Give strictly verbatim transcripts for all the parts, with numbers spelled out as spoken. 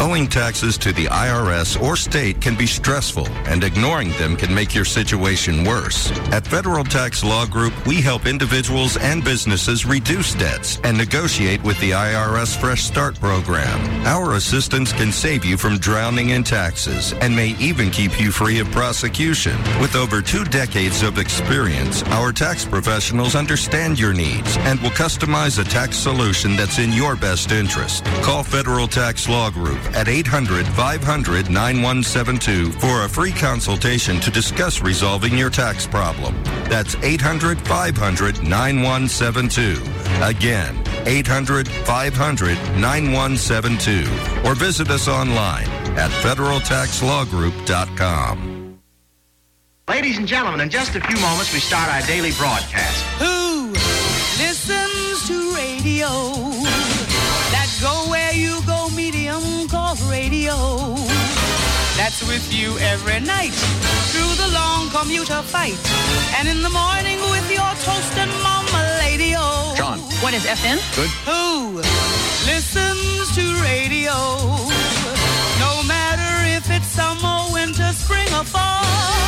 Owing taxes to the I R S or state can be stressful, and ignoring them can make your situation worse. At Federal Tax Law Group, we help individuals and businesses reduce debts and negotiate with the I R S Fresh Start program. Our assistance can save you from drowning in taxes and may even keep you free of prosecution. With over two decades of experience, our tax professionals understand your needs and will customize a tax solution that's in your best interest. Call Federal Tax Law Group at eight hundred, five hundred, nine one seven two for a free consultation to discuss resolving your tax problem. That's eight hundred, five hundred, nine one seven two. Again, eight hundred, five hundred, nine one seven two. Or visit us online at federal tax law group dot com. Ladies and gentlemen, in just a few moments we start our daily broadcast. Who listens to radio? That go where you go medium called radio. That's with you every night through the long commuter fight. And in the morning with your toast and mama lady-o. John. What is F M? Good. Who listens to radio? No matter if it's summer, winter, spring, or fall.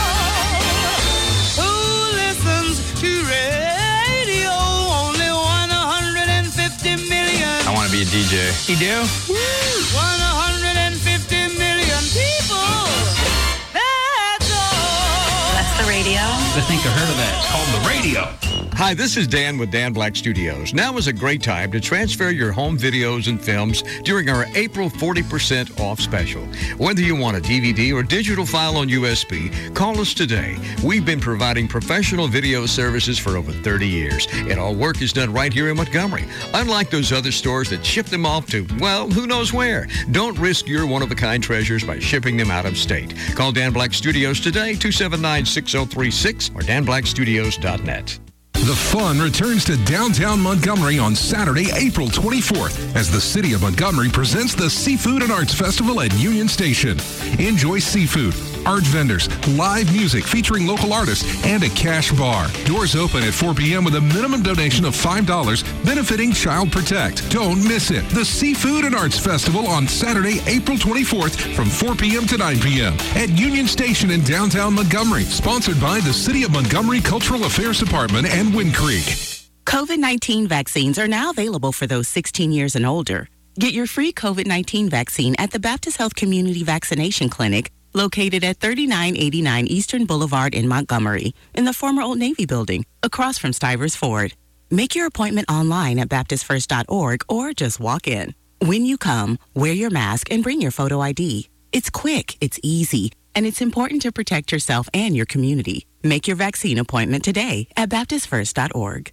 Who listens to radio? Only one hundred fifty million. I want to be a D J. You do? one hundred fifty million people. That's all. That's the radio. I think I heard of that. It's called the radio. Hi, this is Dan with Dan Black Studios. Now is a great time to transfer your home videos and films during our April forty percent off special. Whether you want a D V D or digital file on U S B, call us today. We've been providing professional video services for over thirty years, and all work is done right here in Montgomery. Unlike those other stores that ship them off to, well, who knows where. Don't risk your one-of-a-kind treasures by shipping them out of state. Call Dan Black Studios today, two seven nine, six oh three six or dan black studios dot net. The fun returns to downtown Montgomery on Saturday, April twenty-fourth, as the City of Montgomery presents the Seafood and Arts Festival at Union Station. Enjoy seafood, art vendors, live music featuring local artists, and a cash bar. Doors open at four p.m. with a minimum donation of five dollars, benefiting Child Protect. Don't miss it. The Seafood and Arts Festival on Saturday, April twenty-fourth from four p.m. to nine p.m. at Union Station in downtown Montgomery. Sponsored by the City of Montgomery Cultural Affairs Department and Wind Creek. COVID nineteen vaccines are now available for those sixteen years and older. Get your free COVID nineteen vaccine at the Baptist Health Community Vaccination Clinic, located at thirty-nine eighty-nine Eastern Boulevard in Montgomery, in the former Old Navy building, across from Stivers Ford. Make your appointment online at baptist first dot org or just walk in. When you come, wear your mask and bring your photo I D. It's quick, it's easy, and it's important to protect yourself and your community. Make your vaccine appointment today at baptist first dot org.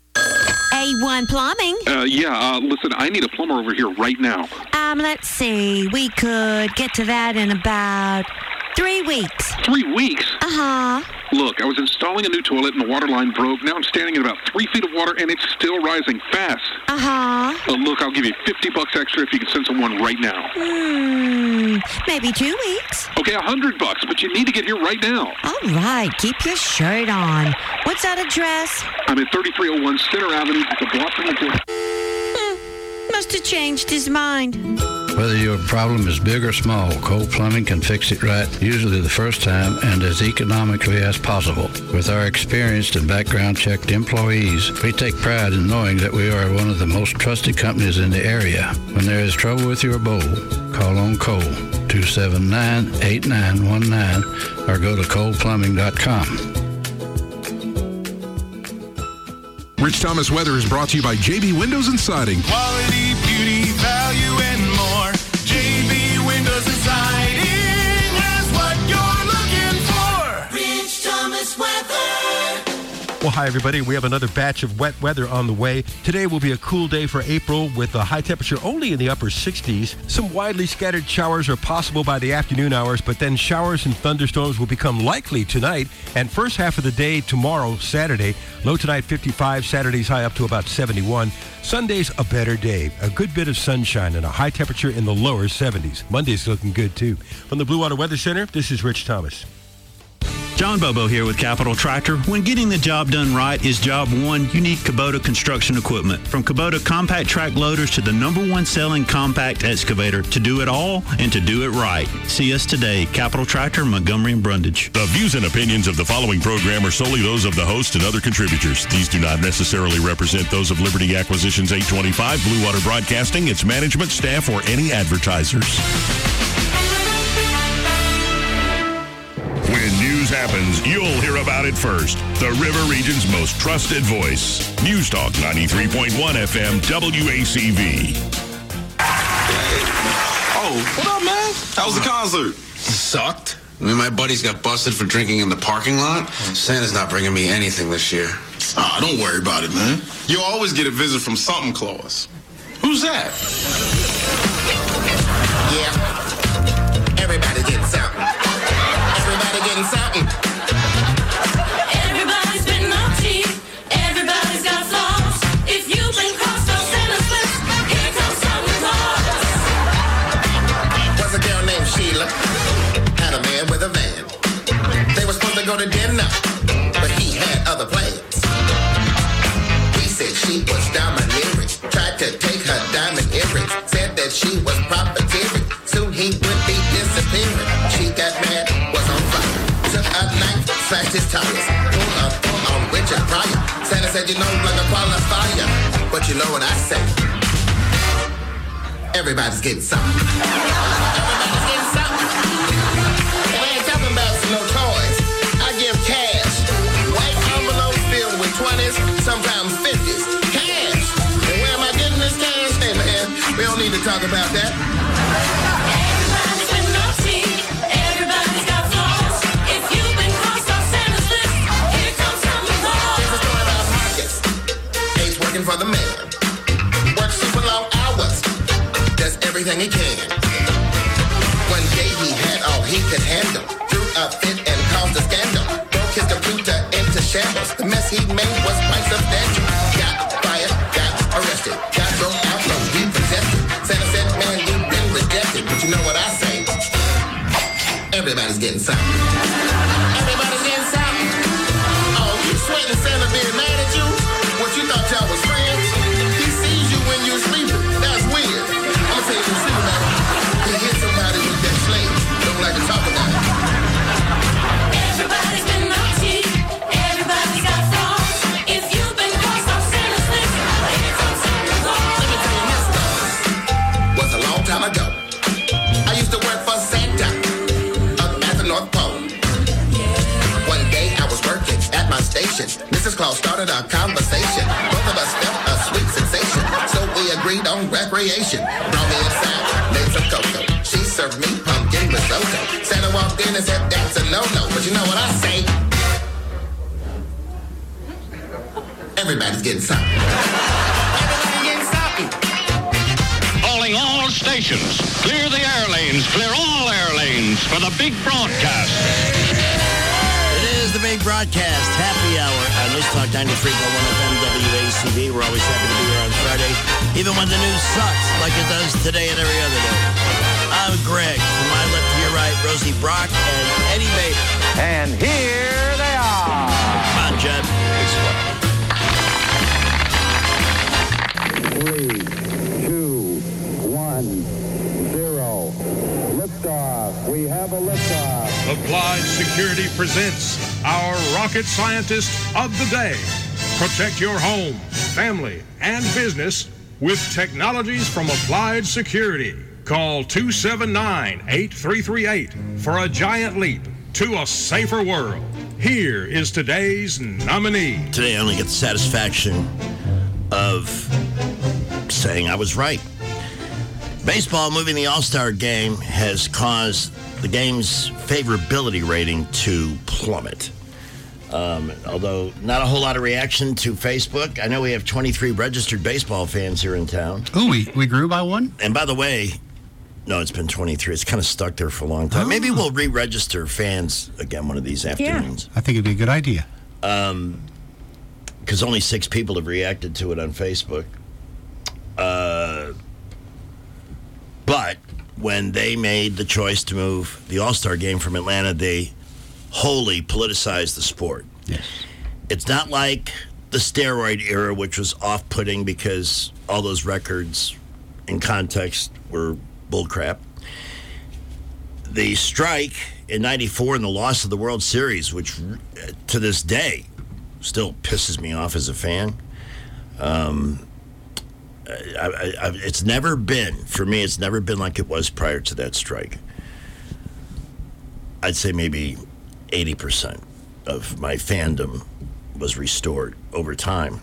A one Plumbing. Uh, yeah, uh, listen, I need a plumber over here right now. Um, let's see. We could get to that in about three weeks. Three weeks? Uh-huh. Look, I was installing a new toilet and the water line broke. Now I'm standing in about three feet of water and it's still rising fast. Uh-huh. Uh, look, I'll give you fifty bucks extra if you can send someone right now. Hmm, maybe two weeks. Okay, a hundred bucks, but you need to get here right now. All right, keep your shirt on. What's that address? I'm at thirty-three oh one Center Avenue, at the block from the door. Hmm, must have changed his mind. Whether your problem is big or small, Cole Plumbing can fix it right, usually the first time and as economically as possible. With our experienced and background-checked employees, we take pride in knowing that we are one of the most trusted companies in the area. When there is trouble with your bowl, call on Cole, two seven nine, eight nine one nine, or go to cole plumbing dot com. Rich Thomas Weather is brought to you by J B Windows and Siding. Quality, beauty, value, and more. J B Windows and Siding has what you're looking for. Rich Thomas Weather. Well, hi, everybody. We have another batch of wet weather on the way. Today will be a cool day for April with a high temperature only in the upper sixties. Some widely scattered showers are possible by the afternoon hours, but then showers and thunderstorms will become likely tonight and first half of the day tomorrow, Saturday. Low tonight fifty-five, Saturday's high up to about seventy-one. Sunday's a better day. A good bit of sunshine and a high temperature in the lower seventies. Monday's looking good, too. From the Blue Water Weather Center, this is Rich Thomas. John Bobo here with Capital Tractor. When getting the job done right is job one, you need Kubota construction equipment. From Kubota compact track loaders to the number one selling compact excavator, to do it all and to do it right. See us today, Capital Tractor, Montgomery and Brundage. The views and opinions of the following program are solely those of the host and other contributors. These do not necessarily represent those of Liberty Acquisitions eight twenty-five, Blue Water Broadcasting, its management, staff, or any advertisers. When news happens, you'll hear about it first. The River Region's most trusted voice. News Talk ninety-three point one F M W A C V. Oh, what up, man? How was the concert? Sucked. I mean, my buddies got busted for drinking in the parking lot. Santa's not bringing me anything this year. Ah, oh, don't worry about it, man. You'll always get a visit from something Claus. Who's that? Yeah. Everybody getting something. Everybody getting something. Everybody's been naughty. Everybody's got flaws. If you've been crossed on Santa's list, here comes Santa Claus. Was a girl named Sheila. Had a man with a van. They were supposed to go to dinner, but he had other plans. He said she was domineering. Tried to take her diamond earrings. Said that she was profiteering. Soon he would be disappearing. She got mad, was on fire. Took a knife, slashed his tires. Pulled up on Richard Pryor. Santa said, you know, like a qualifier. But you know what I say? Everybody's getting something. Everybody's getting something. And I ain't talking about no toys. I give cash. White envelopes filled with twenties, sometimes fifties. Cash. And where am I getting this cash? Hey, man, we don't need to talk about that. Everybody's been naughty. Everybody's got flaws. If you've been crossed off Santa's list, here comes Santa Claus. Here's a story about Marcus. He's working for the man. Works super long hours. Does everything he can. One day he had all he could handle. Threw a fit and caused a scandal. Broke his computer into shambles. The mess he made was quite substantial. Got fired, got arrested. Got thrown out, no repossessed. Santa said, man, you've been rejected. But you know what I say? Everybody's getting something. Everybody's getting something. Oh, you sweating Santa being mad at you? What, you thought y'all was friends? He sees you when you're sleeping. That's weird. I'm gonna tell you some secret about it. He hit somebody with that slave. Don't like to talk about it. Everybody's been naughty. Everybody's got flaws. If you've been crossed off Santa's list, here comes Santa Claus. Let me tell you this story. Was a long time ago. I used to work for Santa up at the North Pole. One day I was working at my station. Missus Claus started our conversation. Both of us felt a sweet sensation. So we agreed on recreation. Brought me inside, made some cocoa. She served me pumpkin risotto. Santa walked in and said, that's a no-no. But you know what I say? Everybody's getting something. Everybody's getting something. Calling all stations. Clear the air lanes. Clear all air lanes for the big broadcast. It is the big broadcast. Happy hour on News Talk ninety-three point one F M W A C V. We're always happy to be here on Friday, even when the news sucks like it does today and every other day. I'm Greg. From my left to your right, Rosie Brock and Eddie Bader. And here they are. Come on, Judd. Three, two, one, zero. Liftoff. We have a liftoff. Applied Security presents our rocket scientist of the day. Protect your home, family, and business with technologies from Applied Security. Call two seven nine, eight three three eight for a giant leap to a safer world. Here is today's nominee. Today I only get the satisfaction of saying I was right. Baseball moving the All-Star game has caused the game's favorability rating to plummet. Um, although not a whole lot of reaction to Facebook. I know we have twenty-three registered baseball fans here in town. Oh, we, we grew by one? And by the way, no, it's been twenty-three. It's kind of stuck there for a long time. Oh. Maybe we'll re-register fans again one of these afternoons. Yeah. I think it'd be a good idea. Um, because only six people have reacted to it on Facebook. Uh, but when they made the choice to move the All-Star game from Atlanta, they wholly politicized the sport. Yes. It's not like the steroid era, which was off-putting because all those records in context were bullcrap. The strike in ninety-four and the loss of the World Series, which to this day still pisses me off as a fan. Um, I, I, I, it's never been, for me, it's never been like it was prior to that strike. I'd say maybe eighty percent of my fandom was restored over time.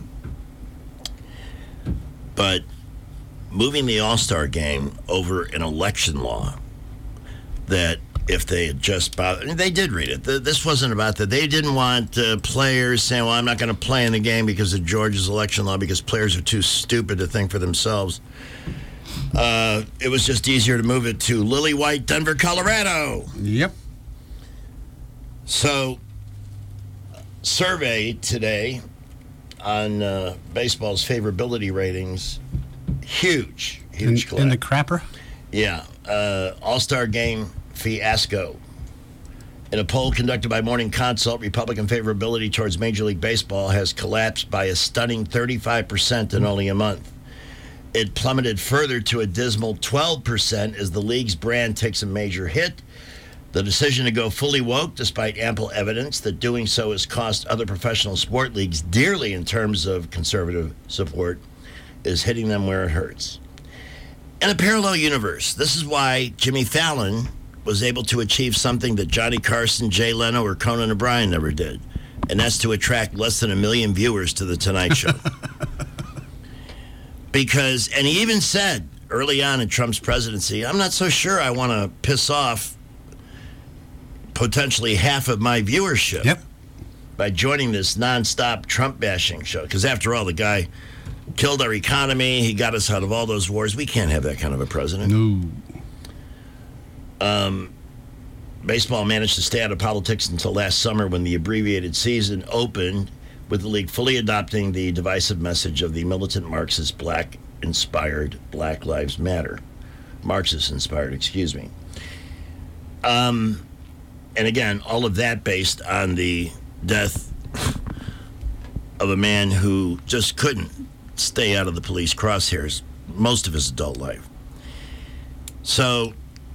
But moving the All-Star game over an election law that if they had just bothered, they did read it. This wasn't about that. They didn't want uh, players saying, well, I'm not going to play in the game because of Georgia's election law because players are too stupid to think for themselves. Uh, it was just easier to move it to Lily White, Denver, Colorado. Yep. So, survey today on uh, baseball's favorability ratings, huge, huge in, collapse. in the crapper? Yeah. Uh, All-Star game fiasco. In a poll conducted by Morning Consult, Republican favorability towards Major League Baseball has collapsed by a stunning thirty-five percent in only a month. It plummeted further to a dismal twelve percent as the league's brand takes a major hit. The decision to go fully woke, despite ample evidence that doing so has cost other professional sport leagues dearly in terms of conservative support, is hitting them where it hurts. In a parallel universe, this is why Jimmy Fallon was able to achieve something that Johnny Carson, Jay Leno, or Conan O'Brien never did, and that's to attract less than a million viewers to The Tonight Show. Because, and he even said early on in Trump's presidency, I'm not so sure I want to piss off potentially half of my viewership yep. by joining this nonstop Trump bashing show. Because after all, the guy killed our economy. He got us out of all those wars. We can't have that kind of a president. No. Um, baseball managed to stay out of politics until last summer when the abbreviated season opened with the league fully adopting the divisive message of the militant Marxist black-inspired Black Lives Matter. Marxist-inspired, excuse me. Um... And again, all of that based on the death of a man who just couldn't stay out of the police crosshairs most of his adult life. So,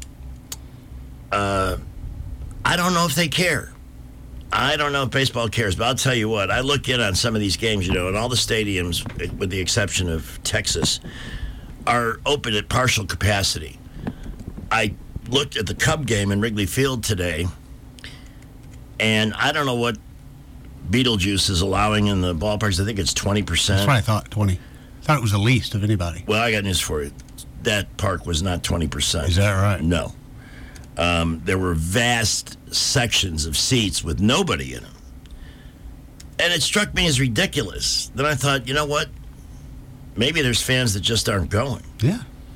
uh, I don't know if they care. I don't know if baseball cares, but I'll tell you what, I look in on some of these games, you know, and all the stadiums, with the exception of Texas, are open at partial capacity. I looked at the Cub game in Wrigley Field today, and I don't know what Beetlejuice is allowing in the ballparks. I think it's twenty percent. That's what I thought, twenty. I thought it was the least of anybody. Well, I got news for you. That park was not twenty percent. Is that right? No. Um, there were vast sections of seats with nobody in them. And it struck me as ridiculous. Then I thought, you know what? Maybe there's fans that just aren't going. Yeah.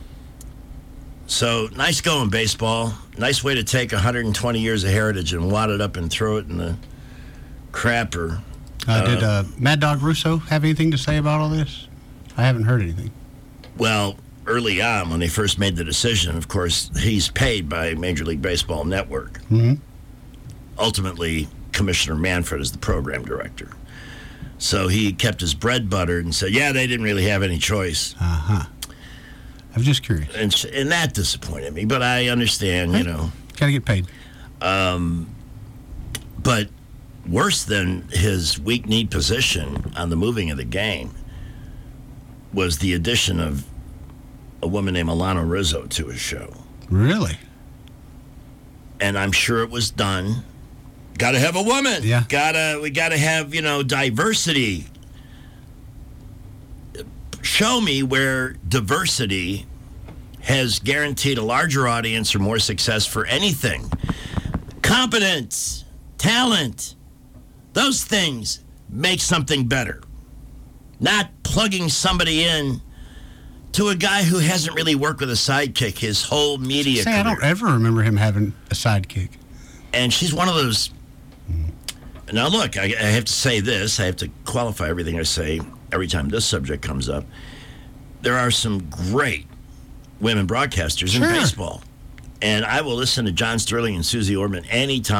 So, nice going, baseball. Nice way to take one hundred twenty years of heritage and wad it up and throw it in the crapper. Uh, did uh, Mad Dog Russo have anything to say about all this? I haven't heard anything. Well, early on, when they first made the decision, of course, he's paid by Major League Baseball Network. Mm-hmm. Ultimately, Commissioner Manfred is the program director. So he kept his bread buttered and said, yeah, they didn't really have any choice. Uh-huh. I was just curious. And, and that disappointed me, but I understand, hey, you know. Got to get paid. Um, but worse than his weak-kneed position on the moving of the game was the addition of a woman named Alana Rizzo to his show. Really? And I'm sure it was done. Got to have a woman. Yeah. Gotta, we got to have, you know, diversity. Show me where diversity has guaranteed a larger audience or more success for anything. Competence, talent, those things make something better. Not plugging somebody in to a guy who hasn't really worked with a sidekick his whole media Say, career. I don't ever remember him having a sidekick. And she's one of those... Now, look, I, I have to say this. I have to qualify everything I say every time this subject comes up. There are some great women broadcasters sure. in baseball. And I will listen to John Sterling and Susie Orman anytime.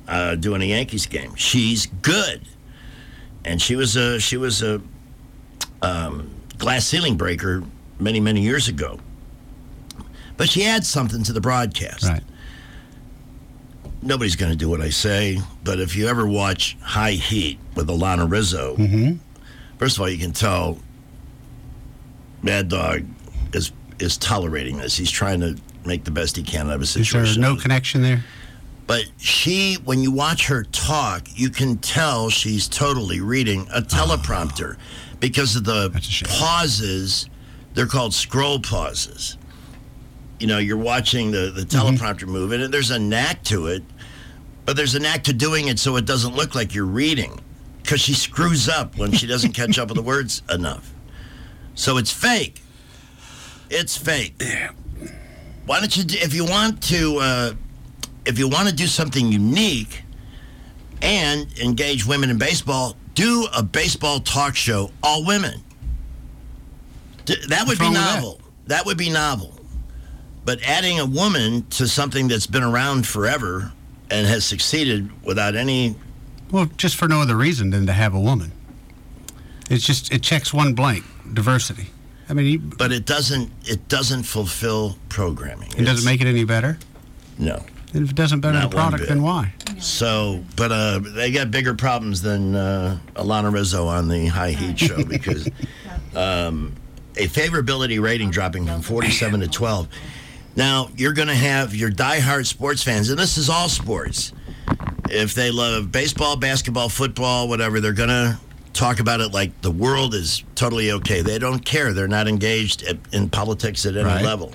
uh, doing a Yankees game. She's good, and she was a she was a um, glass ceiling breaker many many years ago. But she adds something to the broadcast. Right. Nobody's going to do what I say, but if you ever watch High Heat with Alana Rizzo, Mm-hmm. first of all, you can tell Mad Dog is is tolerating this. He's trying to make the best he can out of a Is situation. there no connection there? But she, when you watch her talk, you can tell she's totally reading a teleprompter because of the pauses. They're called scroll pauses. You know, you're watching the, the teleprompter mm-hmm. move, and there's a knack to it, but there's a knack to doing it so it doesn't look like you're reading, because she screws up when she doesn't catch up with the words enough. So it's fake. It's fake. Why don't you, do, if you want to, uh, if you want to do something unique and engage women in baseball, do a baseball talk show, all women. D- that would What's be wrong with novel. That? that would be novel. But adding a woman to something that's been around forever and has succeeded without any... Well, just for no other reason than to have a woman. It's just, it checks one blank, diversity. I mean, you, But it doesn't It doesn't fulfill programming. It doesn't make it any better? No. And if it doesn't better Not the one product, bit. then why? So, but uh, they got bigger problems than uh, Alana Rizzo on the High Heat show because um, a favorability rating dropping from forty-seven to twelve. Now, you're going to have your diehard sports fans, and this is all sports. If they love baseball, basketball, football, whatever, they're going to talk about it like the world is totally okay. They don't care. They're not engaged at, in politics at any Right. level.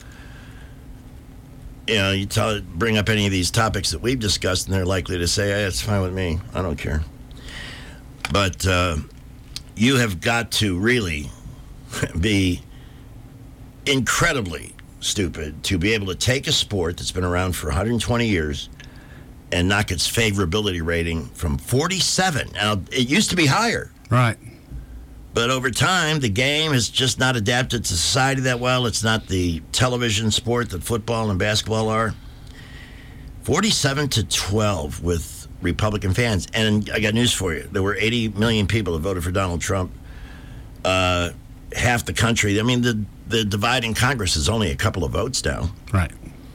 You know, you tell, bring up any of these topics that we've discussed, and they're likely to say, hey, it's fine with me. I don't care. But uh, you have got to really be incredibly stupid to be able to take a sport that's been around for one hundred twenty years and knock its favorability rating from forty-seven. Now, it used to be higher. Right. But over time, the game has just not adapted to society that well. It's not the television sport that football and basketball are. forty-seven to twelve with Republican fans. And I got news for you. There were eighty million people that voted for Donald Trump. Uh, half the country. I mean, the, the divide in Congress is only a couple of votes now. Right.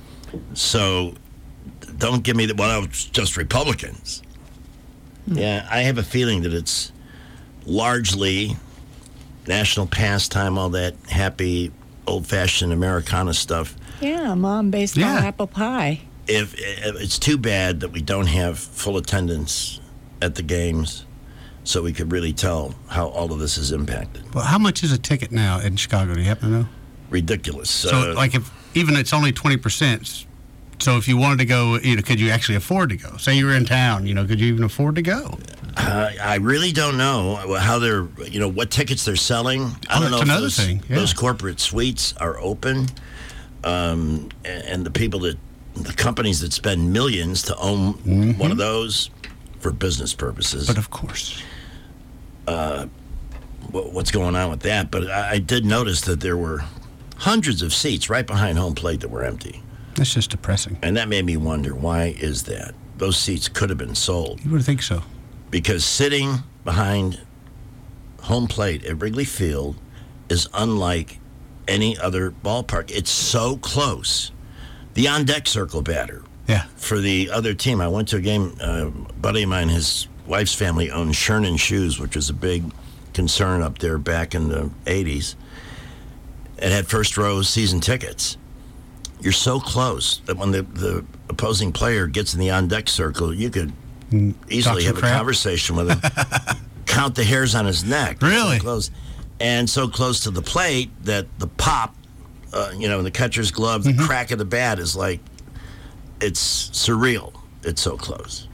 So don't give me the, well, it's just Republicans. Hmm. Yeah, I have a feeling that it's largely national pastime, all that happy, old-fashioned Americana stuff. Yeah, Mom, baseball, Yeah. apple pie. If, if it's too bad that we don't have full attendance at the games, so we could really tell how all of this is impacted. Well, how much is a ticket now in Chicago? Do you happen to know? Ridiculous. So, Uh, like, if even it's only twenty percent, so if you wanted to go, you know, could you actually afford to go? Say you were in town, you know, could you even afford to go? Uh, I really don't know how they're, you know, what tickets they're selling. I Oh, don't know that's if another those, thing, yeah. those corporate suites are open, um, and, and the people that, the companies that spend millions to own Mm-hmm. one of those for business purposes. But of course. Uh, wh- what's going on with that? But I, I did notice that there were hundreds of seats right behind home plate that were empty. That's just depressing. And that made me wonder, why is that? Those seats could have been sold. You would think so. Because sitting behind home plate at Wrigley Field is unlike any other ballpark. It's so close. The on-deck circle batter. Yeah. For the other team, I went to a game, uh, a buddy of mine, his wife's family owned Sherman Shoes, which was a big concern up there back in the eighties. It had first row season tickets. You're so close that when the, the opposing player gets in the on-deck circle, you could easily some have a crap. conversation with him, count the hairs on his neck. Really? So close. And so close to the plate that the pop, uh, you know, in the catcher's glove, the Mm-hmm. crack of the bat is like, it's surreal. It's so close.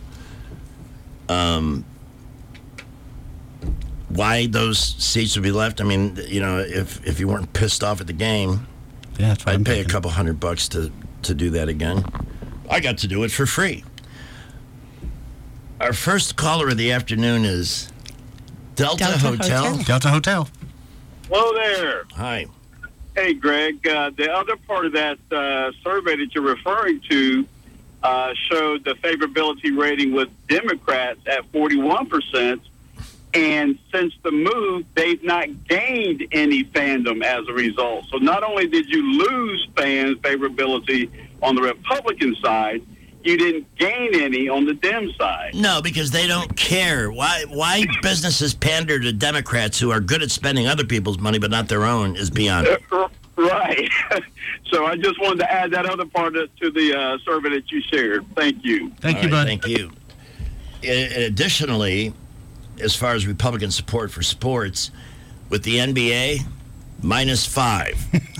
Um, why those seats would be left? I mean, you know, if if you weren't pissed off at the game, yeah, that's what I'd I'm pay thinking. a couple hundred bucks to to do that again. I got to do it for free. Our first caller of the afternoon is Delta, Delta Hotel. Hotel. Delta Hotel. Hello there. Hi. Hey, Greg. Uh, the other part of that uh, survey that you're referring to uh, showed the favorability rating with Democrats at forty-one percent. And since the move, they've not gained any fandom as a result. So not only did you lose fans favorability on the Republican side, you didn't gain any on the Dem side. No, because they don't care. Why Why businesses pander to Democrats who are good at spending other people's money but not their own is beyond me. Right. So I just wanted to add that other part to the uh, survey that you shared. Thank you. Thank All you, right, bud. Thank you. I- additionally, as far as Republican support for sports, with the N B A, minus five.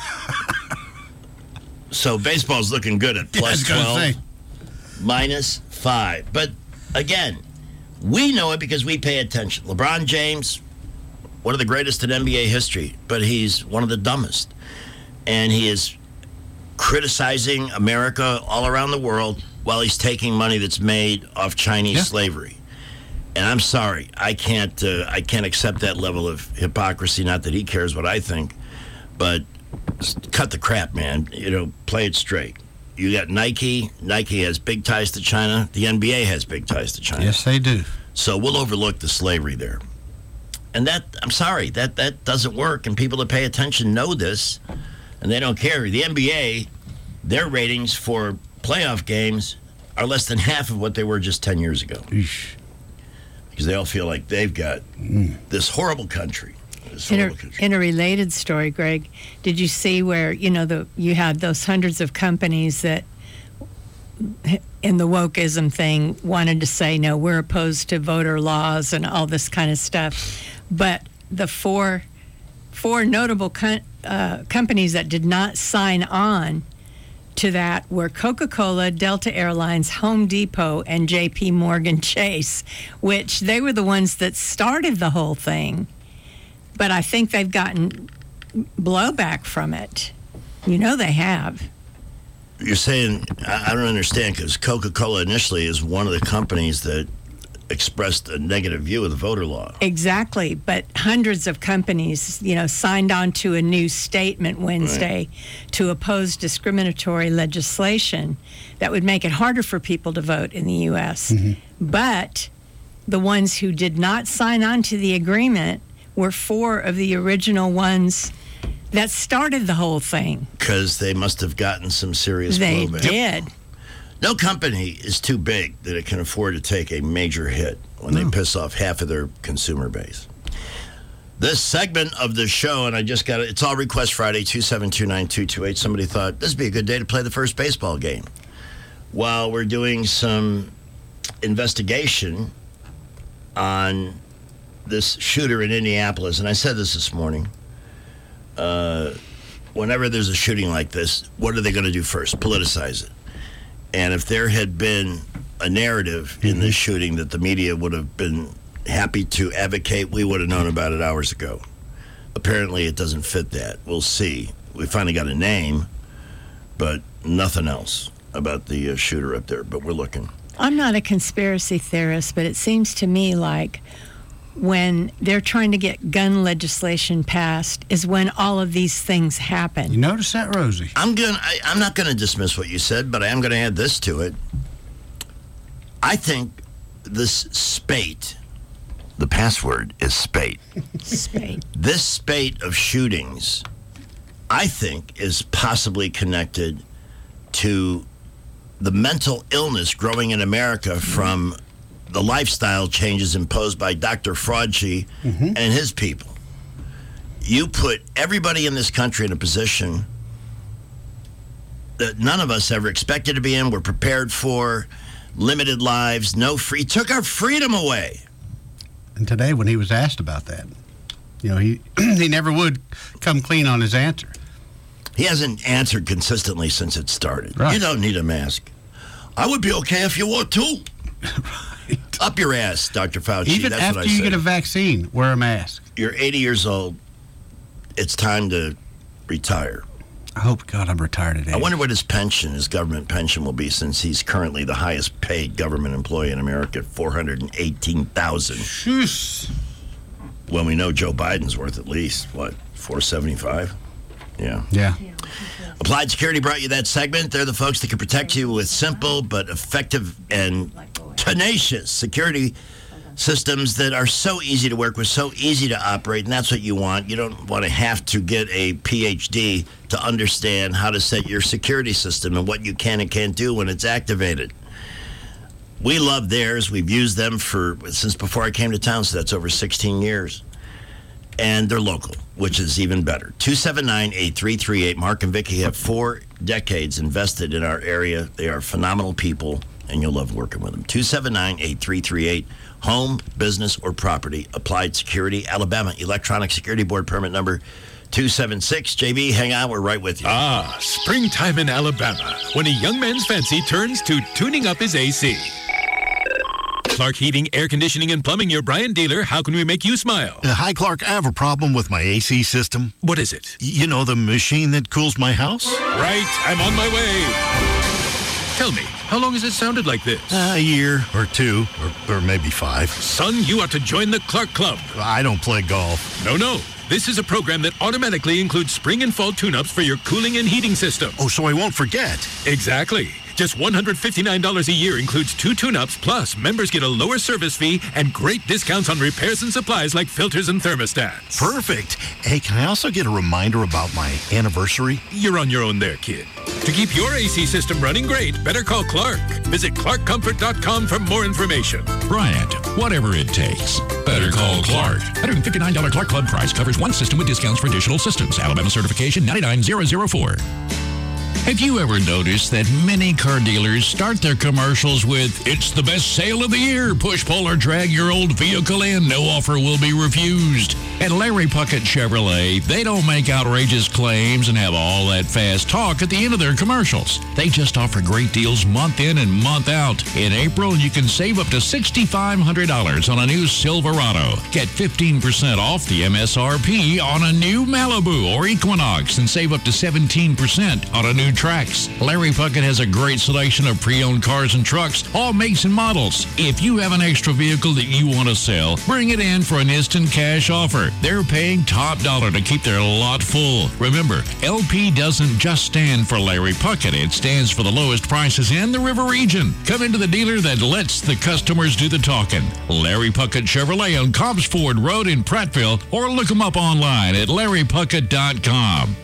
So baseball's looking good at plus Yeah, I was twelve. gonna say. Minus five. But again, we know it because we pay attention. LeBron James, one of the greatest in N B A history, but he's one of the dumbest. And he is criticizing America all around the world while he's taking money that's made off Chinese Yeah. slavery. And I'm sorry, I can't uh, I can't accept that level of hypocrisy. Not that he cares what I think, but cut the crap, man. You know, play it straight. You got Nike. Nike has big ties to China. The N B A has big ties to China. Yes, they do. So we'll overlook the slavery there. And that, I'm sorry, that, that doesn't work. And people that pay attention know this, and they don't care. The N B A, their ratings for playoff games are less than half of what they were just ten years ago. Eesh. Because they all feel like they've got Mm. this horrible country. This In horrible a, country. in a related story, Greg, did you see where, you know, the you had those hundreds of companies that in the wokeism thing wanted to say, no, we're opposed to voter laws and all this kind of stuff. But the four four notable co- uh, companies that did not sign on to that were Coca-Cola, Delta Airlines, Home Depot, and J P Morgan Chase, which they were the ones that started the whole thing. But I think they've gotten blowback from it. You know they have. You're saying, I I don't understand, because Coca-Cola initially is one of the companies that expressed a negative view of the voter law. Exactly, but hundreds of companies, you know, signed on to a new statement Wednesday to oppose discriminatory legislation that would make it harder for people to vote in the U S. But the ones who did not sign on to the agreement were four of the original ones that started the whole thing. Because they must have gotten some serious They blowback. did. No company is too big that it can afford to take a major hit when they piss off half of their consumer base. This segment of the show, and I just got it, it's all Request Friday, two seven two nine two two eight. Somebody thought this would be a good day to play the first baseball game. While we're doing some investigation on this shooter in Indianapolis, and I said this this morning, uh, whenever there's a shooting like this, what are they going to do first? Politicize it. And if there had been a narrative in this shooting that the media would have been happy to advocate, we would have known about it hours ago. Apparently, it doesn't fit that. We'll see. We finally got a name, but nothing else about the uh, shooter up there. But we're looking. I'm not a conspiracy theorist, but it seems to me like when they're trying to get gun legislation passed is when all of these things happen. You notice that, Rosie? I'm going. I'm not going to dismiss what you said, but I am going to add this to it. I think this spate. The password is spate. Spate. This spate of shootings, I think, is possibly connected to the mental illness growing in America from the lifestyle changes imposed by Doctor Fraudchi and his people. You put everybody in this country in a position that none of us ever expected to be in, we're prepared for, limited lives, no free, he took our freedom away. And today, when he was asked about that, you know, he he never would come clean on his answer. He hasn't answered consistently since it started. Right. You don't need a mask. I would be okay if you wore two. Right. Up your ass, Doctor Fauci. Even That's after what I you say. get a vaccine, wear a mask. You're eighty years old. It's time to retire. I hope God I'm retired today. I wonder what his pension, his government pension, will be, since he's currently the highest paid government employee in America, four hundred eighteen thousand dollars. Well, we know Joe Biden's worth at least, what, four seventy-five? Yeah. Yeah. Applied Security brought you that segment. They're the folks that can protect you with simple but effective and tenacious security systems that are so easy to work with, so easy to operate, and that's what you want. You don't want to have to get a P H D to understand how to set your security system and what you can and can't do when it's activated. We love theirs. We've used them for since before I came to town, so that's over sixteen years. And they're local, which is even better. two seven nine, eight three three eight. Mark and Vicky have four decades invested in our area. They are phenomenal people, and you'll love working with them. two seven nine, eight three three eight. Home, business, or property. Applied Security, Alabama. Electronic Security Board permit number two seven six. J B, hang on. We're right with you. Ah, springtime in Alabama, when a young man's fancy turns to tuning up his A C. Clark Heating, Air Conditioning, and Plumbing, your Brian dealer. How can we make you smile? Uh, hi, Clark. I have a problem with my A C system. What is it? Y- you know, the machine that cools my house? Right. I'm on my way. Tell me, how long has it sounded like this? Uh, a year or two, or, or maybe five. Son, you ought to join the Clark Club. I don't play golf. No, no. This is a program that automatically includes spring and fall tune-ups for your cooling and heating system. Oh, so I won't forget. Exactly. Just one hundred fifty-nine dollars a year includes two tune-ups, plus members get a lower service fee and great discounts on repairs and supplies like filters and thermostats. Perfect. Hey, can I also get a reminder about my anniversary? You're on your own there, kid. To keep your A C system running great, better call Clark. Visit clark comfort dot com for more information. Bryant, whatever it takes. Better call Clark. one hundred fifty-nine dollars Clark Club price covers one system with discounts for additional systems. Alabama certification nine nine zero zero four. Have you ever noticed that many car dealers start their commercials with, "It's the best sale of the year. Push, pull, or drag your old vehicle in. No offer will be refused." At Larry Puckett Chevrolet, they don't make outrageous claims and have all that fast talk at the end of their commercials. They just offer great deals month in and month out. In April, you can save up to six thousand five hundred dollars on a new Silverado. Get fifteen percent off the M S R P on a new Malibu or Equinox and save up to seventeen percent on a new Trax. Larry Puckett has a great selection of pre-owned cars and trucks, all makes and models. If you have an extra vehicle that you want to sell, bring it in for an instant cash offer. They're paying top dollar to keep their lot full. Remember, L P doesn't just stand for Larry Puckett. It stands for the lowest prices in the River region. Come into the dealer that lets the customers do the talking. Larry Puckett Chevrolet on Cobbs Ford Road in Prattville, or look them up online at larry puckett dot com.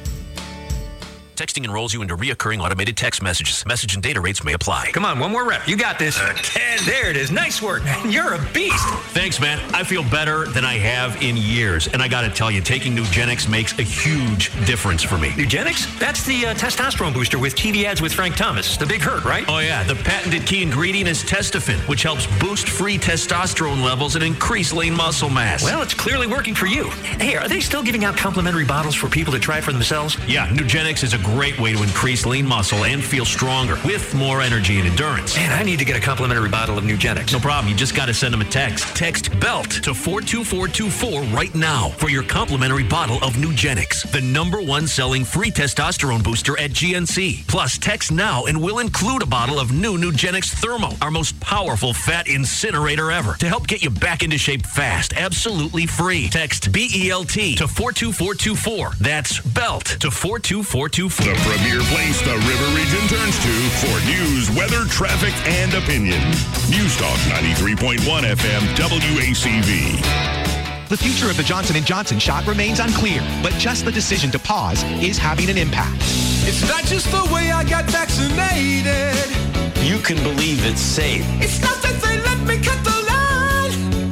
Texting enrolls you into reoccurring automated text messages. Message and data rates may apply. Come on, one more rep. You got this. Uh, ten. There it is. Nice work, man. You're a beast. Thanks, man. I feel better than I have in years. And I got to tell you, taking Nugenix makes a huge difference for me. Nugenix? That's the uh, testosterone booster with T V ads with Frank Thomas. The big hurt, right? Oh, yeah. The patented key ingredient is Testofen, which helps boost free testosterone levels and increase lean muscle mass. Well, it's clearly working for you. Hey, are they still giving out complimentary bottles for people to try for themselves? Yeah, Nugenix is a great way to increase lean muscle and feel stronger with more energy and endurance. Man, I need to get a complimentary bottle of Nugenix. No problem. You just got to send them a text. Text BELT to four two four two four right now for your complimentary bottle of Nugenix, the number one selling free testosterone booster at G N C. Plus, text now and we'll include a bottle of new Nugenix Thermo, our most powerful fat incinerator ever, to help get you back into shape fast, absolutely free. Text B E L T to four two four two four. That's BELT to four two four two four. The premier place the River Region turns to for news, weather, traffic, and opinion. News Talk ninety-three point one F M W A C V. The future of the Johnson and Johnson shot remains unclear, but just the decision to pause is having an impact. It's not just the way I got vaccinated. You can believe it's safe. It's not that they let me cut the line.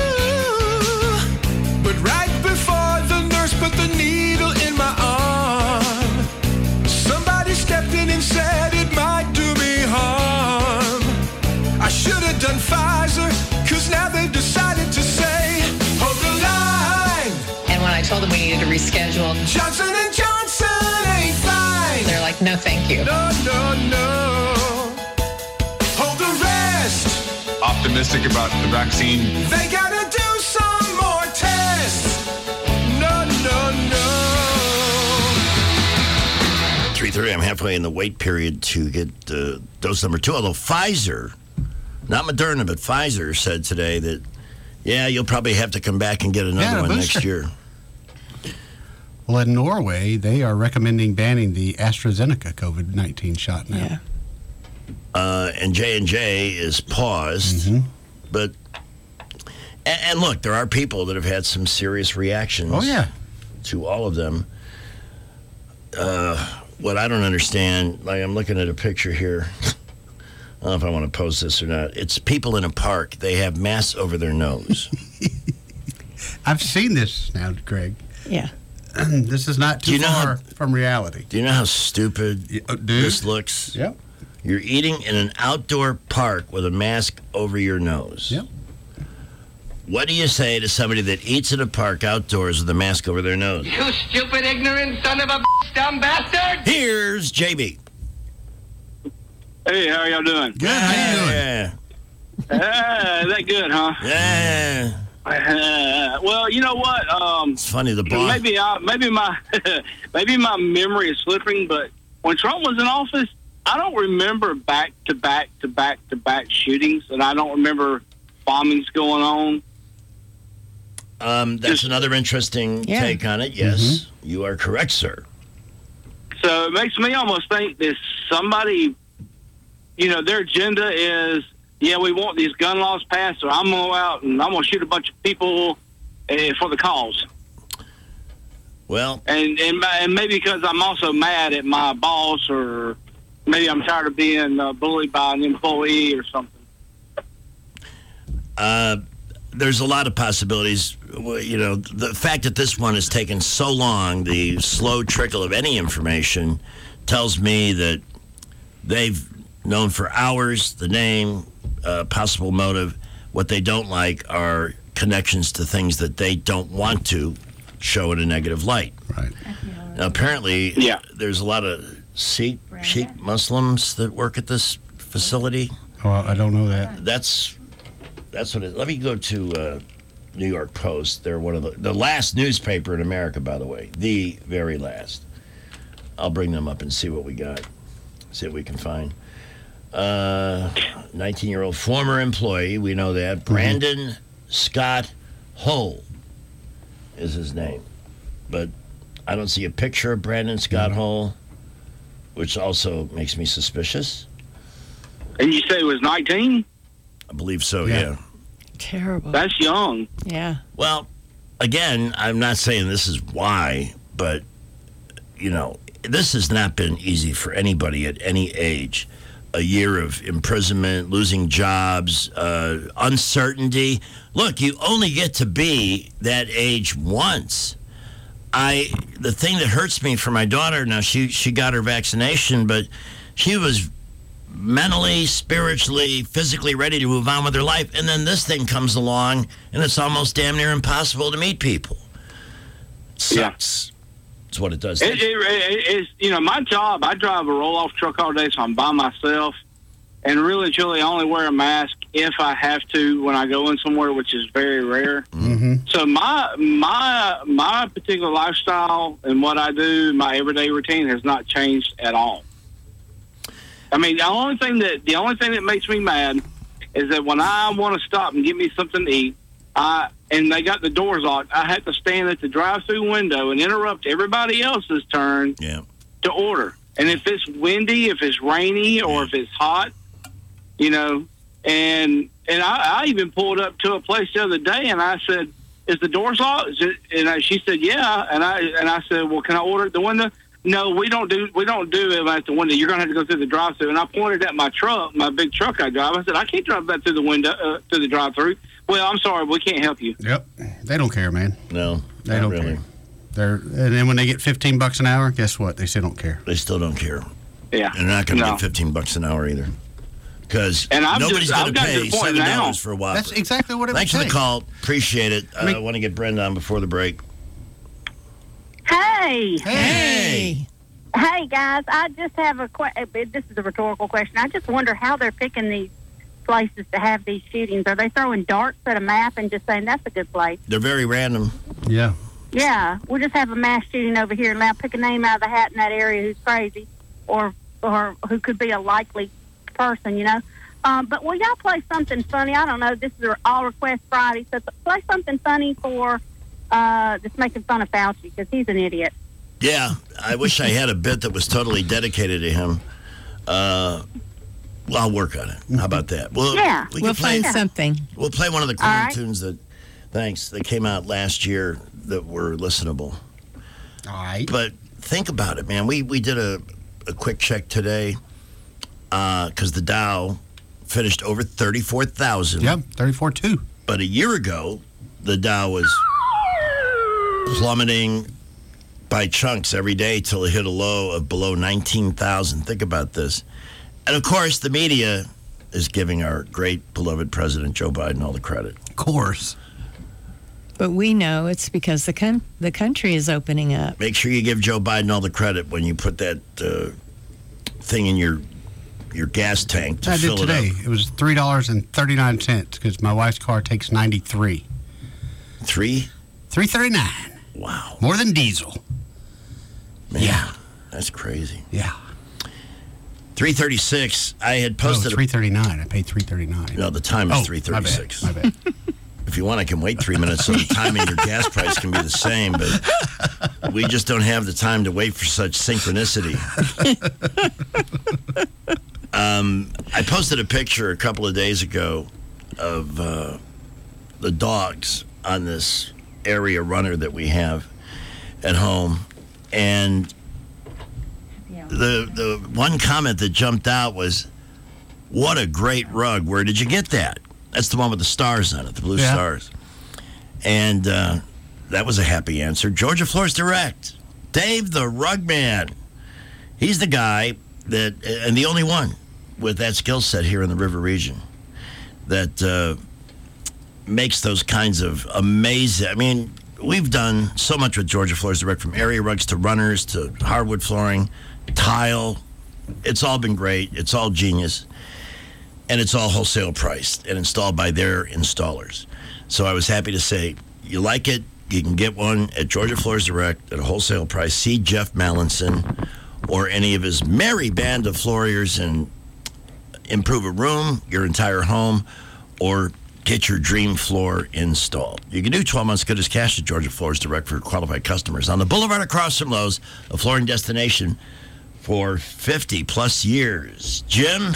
Ooh. But right before the nurse put the needle in my arm, somebody stepped in and said it might do me harm. I should have done Pfizer, cause now they've decided to say, hold the line. And when I told them we needed to reschedule, Johnson and Johnson ain't fine. They're like, no, thank you. No, no, no. Hold the rest. Optimistic about the vaccine. They gotta do some more tests. No, no, no. three thirty, I'm halfway in the wait period to get uh, dose number two. Although Pfizer, not Moderna, but Pfizer said today that, yeah, you'll probably have to come back and get another Yeah, one booster. next year. Well, in Norway, they are recommending banning the AstraZeneca COVID nineteen shot now. Yeah. Uh, and J and J is paused. Mm-hmm. But, and, and look, there are people that have had some serious reactions. Oh, yeah. To all of them. Uh, what I don't understand, like I'm looking at a picture here. I don't know if I want to post this or not. It's people in a park. They have masks over their nose. I've seen this now, Greg. Yeah. This is not too Do you know far how- from reality. Do you know how stupid dude. this looks? Yep. You're eating in an outdoor park with a mask over your nose. Yep. What do you say to somebody that eats in a park outdoors with a mask over their nose? You stupid, ignorant son of a dumb bastard! Here's J B. Hey, how y'all doing? Good. How you doing? Yeah. Uh, that good, huh? Yeah. Uh, well, you know what? Um, It's funny, the boss. maybe I, maybe my maybe my memory is slipping, but when Trump was in office, I don't remember back to back to back to back shootings, and I don't remember bombings going on. Um, that's another interesting Yeah. take on it. Yes, you are correct, sir. So it makes me almost think that somebody, you know, their agenda is, yeah, we want these gun laws passed, so I'm going to go out and I'm going to shoot a bunch of people uh, for the cause. Well, And, and and maybe because I'm also mad at my boss, or maybe I'm tired of being uh, bullied by an employee or something. Uh, there's a lot of possibilities. Well, You know, the fact that this one has taken so long, the slow trickle of any information, tells me that they've known for hours the name, uh, possible motive. What they don't like are connections to things that they don't want to show in a negative light. Right. Now, apparently, yeah. there's a lot of Sikh, Sikh Muslims that work at this facility. Oh, I don't know that. That's that's what it. Let me go to uh, New York Post. They're one of the the last newspaper in America, by the way, the very last. I'll bring them up and see what we got. See what we can find. Uh, nineteen-year-old former employee. We know that Brandon Scott Hull is his name, but I don't see a picture of Brandon Scott Hull, which also makes me suspicious. And you say it was nineteen? I believe so, yeah. Terrible. That's young. Yeah. Well, again, I'm not saying this is why, but, you know, this has not been easy for anybody at any age. A year of imprisonment, losing jobs, uh, uncertainty. Look, you only get to be that age once. I the thing that hurts me for my daughter, now she she got her vaccination, but she was mentally, spiritually, physically ready to move on with her life, and then this thing comes along, and it's almost damn near impossible to meet people. Sucks. It's what it does. It, it, it, it's, you know, my job, I drive a roll-off truck all day, so I'm by myself. And really, truly, I only wear a mask if I have to when I go in somewhere, which is very rare. Mm-hmm. So my my my particular lifestyle and what I do, my everyday routine has not changed at all. I mean, the only thing that the only thing that makes me mad is that when I want to stop and get me something to eat, I and they got the doors locked, I have to stand at the drive-through window and interrupt everybody else's turn yeah. to order. And if it's windy, if it's rainy, or if it's hot, you know, and and I, I even pulled up to a place the other day and I said, "Is the doors locked?" Is it, and I, she said, "Yeah." And I and I said, "Well, can I order at the window?" "No, we don't do we don't do it at the window. You're gonna have to go through the drive-through." And I pointed at my truck, my big truck I drive. I said, "I can't drive that through the window, uh, through the drive-through." "Well, I'm sorry, we can't help you." Yep. They don't care, man. No, They not don't really. care. They're and then when they get fifteen bucks an hour, guess what? They still don't care. They still don't care. Yeah. And they're not going to No. get fifteen bucks an hour either. Because And I'm nobody's just- going I've to got to pay the point seven now. dollars for a Whopper. That's exactly what it Thanks for would the take. call. Appreciate it. I, I mean- uh, want to get Brenda on before the break. Hey. Hey. Hey, guys. I just have a question. This is a rhetorical question. I just wonder how they're picking these places to have these shootings. Are they throwing darts at a map and just saying that's a good place? They're very random. Yeah. Yeah, we'll just have a mass shooting over here and now pick a name out of the hat in that area who's crazy or or who could be a likely person, you know. Um, but will y'all play something funny? I don't know. This is our All Request Friday, so play something funny for uh, just making fun of Fauci because he's an idiot. Yeah, I wish I had a bit that was totally dedicated to him. Uh, well, I'll work on it. How about that? Well, Yeah, we we'll can play, find something. We'll play one of the All right. cartoons that, thanks, that came out last year that were listenable. All right. But think about it, man. We we did a, a quick check today because the Dow finished over thirty-four thousand. Yep, thirty-four two. But a year ago, the Dow was plummeting by chunks every day till it hit a low of below nineteen thousand. Think about this. And of course, the media is giving our great beloved President Joe Biden all the credit. Of course. But we know it's because the con- the country is opening up. Make sure you give Joe Biden all the credit when you put that uh, thing in your your gas tank to I did fill today. it up. It was three dollars and thirty-nine cents because my wife's car takes ninety-three. Three? three thirty-nine. Wow. More than diesel. Man, yeah. That's crazy. Yeah. three thirty-six. I had posted. No, three thirty-nine. I paid three thirty-nine. No, the time is oh, three thirty-six. My bad. My bad. If you want, I can wait three minutes so the time and your gas price can be the same, but we just don't have the time to wait for such synchronicity. um, I posted a picture a couple of days ago of uh, the dogs on this area runner that we have at home, and the the one comment that jumped out was, "What a great rug! Where did you get that?" That's the one with the stars on it, the blue Yeah. stars. And uh, that was a happy answer. Georgia Floors Direct. Dave the Rug Man. He's the guy that, and the only one with that skill set here in the River region that uh, makes those kinds of amazing, I mean, we've done so much with Georgia Floors Direct, from area rugs to runners to hardwood flooring, tile. It's all been great. It's all genius. And it's all wholesale priced and installed by their installers. So I was happy to say, you like it, you can get one at Georgia Floors Direct at a wholesale price. See Jeff Mallinson or any of his merry band of floorers and improve a room, your entire home, or get your dream floor installed. You can do twelve months good as cash at Georgia Floors Direct for qualified customers. On the boulevard across from Lowe's, a flooring destination for fifty plus years. Jim?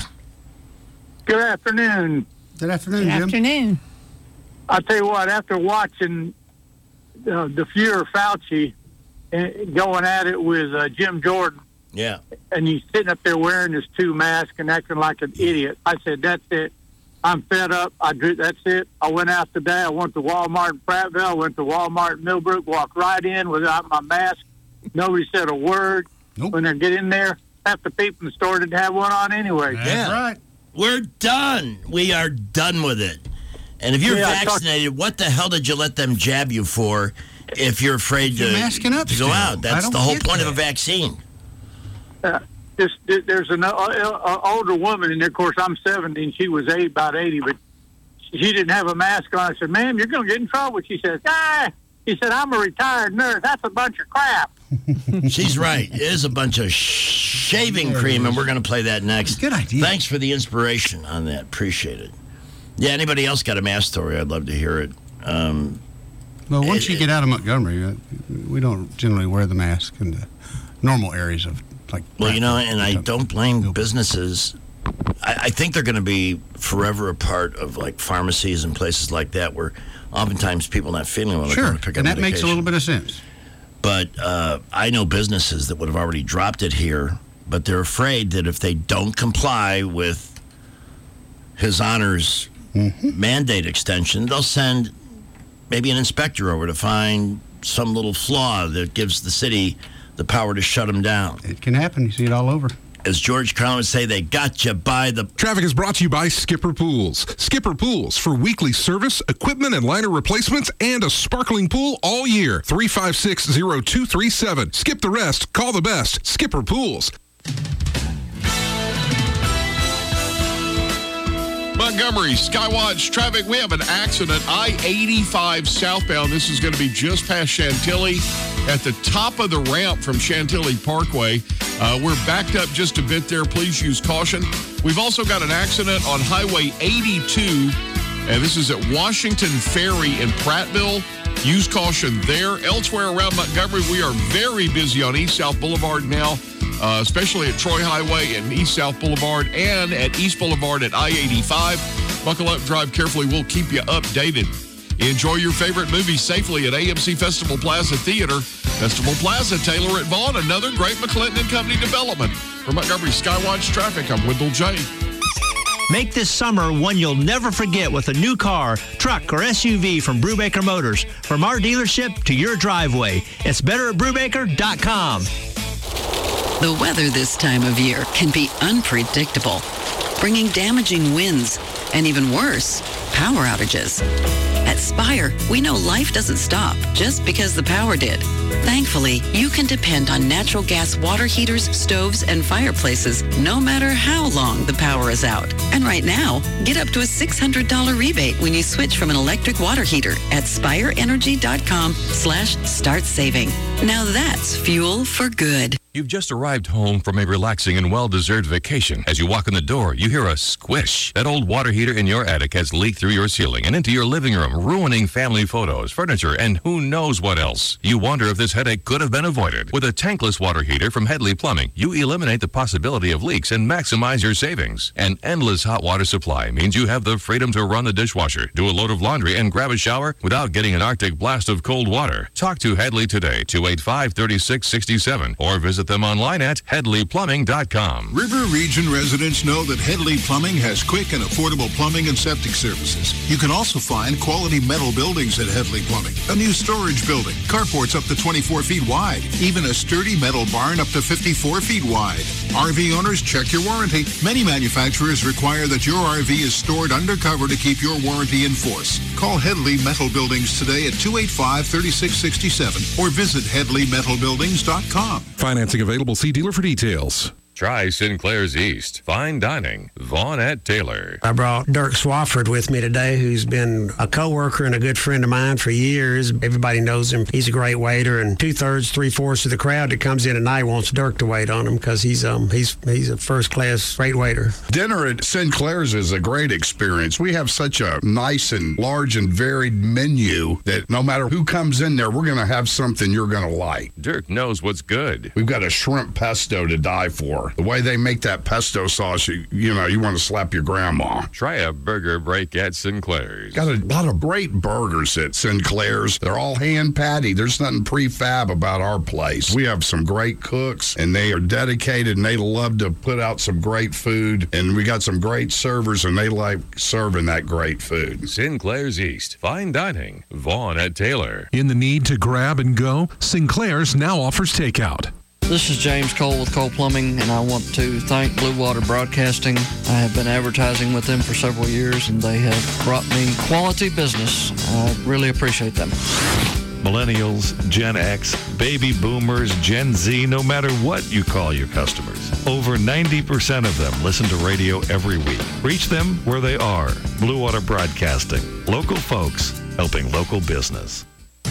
Good afternoon. Good afternoon, Good Jim. afternoon. I'll tell you what, after watching uh, the Fuhrer Fauci uh, going at it with uh, Jim Jordan, Yeah. and he's sitting up there wearing his two masks and acting like an idiot, I said, that's it. I'm fed up. I drew, that's it. I went out today. I went to Walmart in Prattville. I went to Walmart in Millbrook, walked right in without my mask. Nobody said a word. Nope. When they get in there, half the people in the store didn't have one on anyway. That's Yeah. right. We're done. We are done with it. And if you're Yeah, I talked- vaccinated, what the hell did you let them jab you for if you're afraid You're to, masking up to go still. out? I That's don't Oh, the whole get point of a that. vaccine. Uh, this, there's an uh, uh, older woman, and of course I'm seventy, and she was eight, about eighty, but she didn't have a mask on. I said, "Ma'am, you're going to get in trouble." She says, "Ah," he said, "I'm a retired nurse. That's a bunch of crap." She's right. It is a bunch of shaving Yeah, it cream, and is. we're going to play that next. Good idea. Thanks for the inspiration on that. Appreciate it. Yeah, anybody else got a mask story? I'd love to hear it. Um, Well, once it- you get out of Montgomery, uh, we don't generally wear the mask in the normal areas of, like... Well, you know, and I Nope. don't blame businesses. I, I think they're going to be forever a part of, like, pharmacies and places like that where oftentimes people not feeling well are Sure, going to pick and up that makes a medication. little bit of sense. But uh, I know businesses that would have already dropped it here, but they're afraid that if they don't comply with His Honor's Mm-hmm. mandate extension, they'll send maybe an inspector over to find some little flaw that gives the city the power to shut them down. It can happen. You see it all over. As George Carlin would say, they got you by the... Traffic is brought to you by Skipper Pools. Skipper Pools for weekly service, equipment and liner replacements, and a sparkling pool all year. three five six, zero two three seven. Skip the rest. Call the best. Skipper Pools. Montgomery, Skywatch traffic. We have an accident, I eighty-five southbound. This is going to be just past Chantilly at the top of the ramp from Chantilly Parkway. Uh, we're backed up just a bit there. Please use caution. We've also got an accident on Highway eighty-two And this is at Washington Ferry in Prattville. Use caution there. Elsewhere around Montgomery, we are very busy on East-South Boulevard now, uh, especially at Troy Highway and East-South Boulevard and at East Boulevard at I eighty-five. Buckle up, drive carefully. We'll keep you updated. Enjoy your favorite movies safely at A M C Festival Plaza Theater. Festival Plaza, Taylor at Vaughn, another great McClinton and Company development. For Montgomery Skywatch Traffic, I'm Wendell J. Make this summer one you'll never forget with a new car, truck, or S U V from Brubaker Motors. From our dealership to your driveway. It's better at Brubaker dot com. The weather this time of year can be unpredictable, bringing damaging winds and, even worse, power outages. At Spire, we know life doesn't stop just because the power did. Thankfully, you can depend on natural gas water heaters, stoves, and fireplaces no matter how long the power is out. And right now, get up to a six hundred dollars rebate when you switch from an electric water heater at spire energy dot com slash start saving. Now that's fuel for good. You've just arrived home from a relaxing and well-deserved vacation. As you walk in the door, you hear a squish. That old water heater in your attic has leaked through your ceiling and into your living room, ruining family photos, furniture, and who knows what else. You wonder if this headache could have been avoided. With a tankless water heater from Headley Plumbing, you eliminate the possibility of leaks and maximize your savings. An endless hot water supply means you have the freedom to run the dishwasher, do a load of laundry, and grab a shower without getting an Arctic blast of cold water. Talk to Headley today, two eight five, three six six seven, or visit them online at headley plumbing dot com. River Region residents know that Headley Plumbing has quick and affordable plumbing and septic services. You can also find quality metal buildings at Headley Plumbing. A new storage building, carports up to twenty-four feet wide, even a sturdy metal barn up to fifty-four feet wide. R V owners, check your warranty. Many manufacturers require that your R V is stored undercover to keep your warranty in force. Call Headley Metal Buildings today at two eight five, three six six seven or visit headley metal buildings dot com. Financing available. See dealer for details. Try Sinclair's East. Fine dining. Vaughn at Taylor. I brought Dirk Swafford with me today, who's been a coworker and a good friend of mine for years. Everybody knows him. He's a great waiter, and two-thirds, three-fourths of the crowd that comes in at night wants Dirk to wait on him because he's um he's he's a first-class great waiter. Dinner at Sinclair's is a great experience. We have such a nice and large and varied menu that no matter who comes in there, we're going to have something you're going to like. Dirk knows what's good. We've got a shrimp pesto to die for. The way they make that pesto sauce, you, you know, you want to slap your grandma. Try a burger break at Sinclair's. Got a lot of great burgers at Sinclair's. They're all hand patty. There's nothing prefab about our place. We have some great cooks, and they are dedicated, and they love to put out some great food. And we got some great servers, and they like serving that great food. Sinclair's East. Fine dining. Vaughn at Taylor. In the need to grab and go, Sinclair's now offers takeout. This is James Cole with Cole Plumbing, and I want to thank Blue Water Broadcasting. I have been advertising with them for several years, and they have brought me quality business. I really appreciate them. Millennials, Gen X, baby boomers, Gen Z, no matter what you call your customers. Over ninety percent of them listen to radio every week. Reach them where they are. Blue Water Broadcasting. Local folks helping local business.